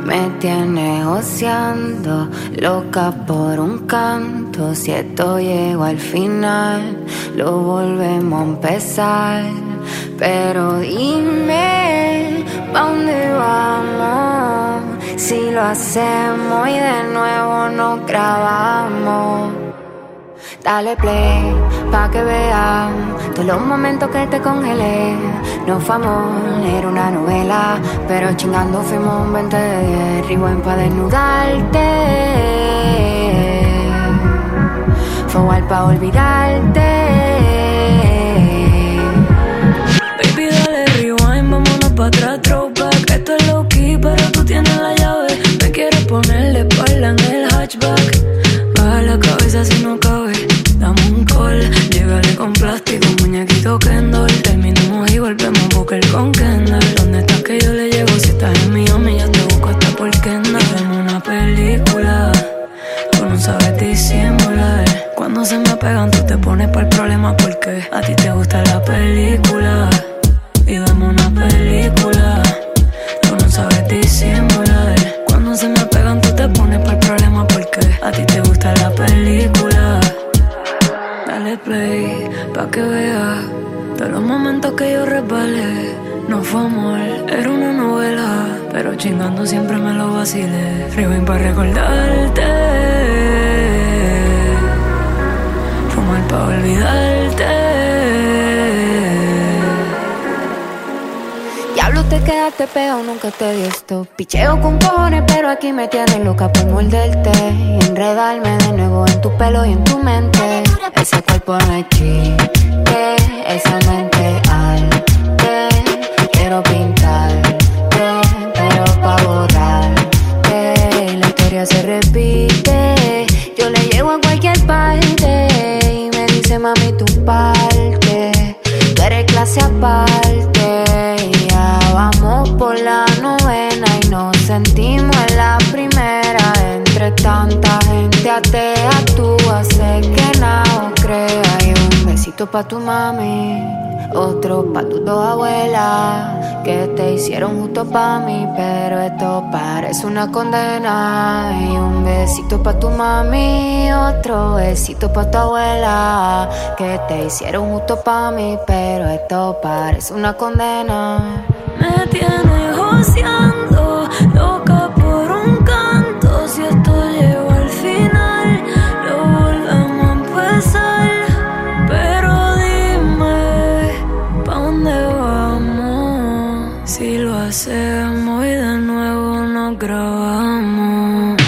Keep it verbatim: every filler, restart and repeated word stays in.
Me tienes oceando, loca por un canto. Si esto llegó al final, lo volvemos a empezar. Pero dime, ¿pa' dónde vamos? Si lo hacemos y de nuevo nos grabamos. Dale play, pa' que veas todos los momentos que te congelé. No fue amor, era una novela, pero chingando fuimos un veinte de diez. Rewind pa' desnudarte, forward pa' olvidarte. Baby, dale rewind, vámonos pa' atrás, throwback. Esto es low key, pero tú tienes la llave. Me quieres ponerle espalda en el hatchback. Baja la cabeza si no cabe. Dame un call, llégale con plástico, muñequito Kendall. Terminamos y volvemos a buscar con Kendall. ¿Dónde estás que yo le llego? Si estás en Miami, yo te busco hasta por Kendall. Vemos una película, tú no sabes disimular. Cuando se me pegan tú te pones pa'l problema porque a ti te gusta la película. Y vemos una película, tú no sabes disimular. Cuando se me pegan tú te pones pa'l problema porque a ti te gusta la película. Dale play, pa' que veas todos los momentos que yo resbalé. No fue amor, era una novela, pero chingando siempre me lo vacilé. Rewind pa' recordarte, fumar pa' olvidarte. Diablo, te quedaste pegado, nunca te di esto. Picheo con cojones, pero aquí me tienes loca por morderte y enredarme de nuevo en tu pelo y en tu mente. Ese cuerpo no es chiste, esa mente arte. Quiero pintarte, pero pa' borrarte. La historia se repite, yo le llego a cualquier parte y me dice mami tu parte. Tú eres clase aparte. Ya vamos por la novena y nos sentimos en la primera. Entre tanta gente atea, tú haces que nada crea. Y un besito pa' tu mami, otro pa' tus dos abuelas, que te hicieron justo pa' mí, pero esto parece una condena. Y un besito pa' tu mami, otro besito pa' tu abuela, que te hicieron justo pa' mí, pero esto parece una condena. Me tienes joseando, loca por un canto. Si esto llegó al final, lo volvemos a empezar. Pero dime, ¿pa' dónde vamos? Si lo hacemos y de nuevo nos grabamos.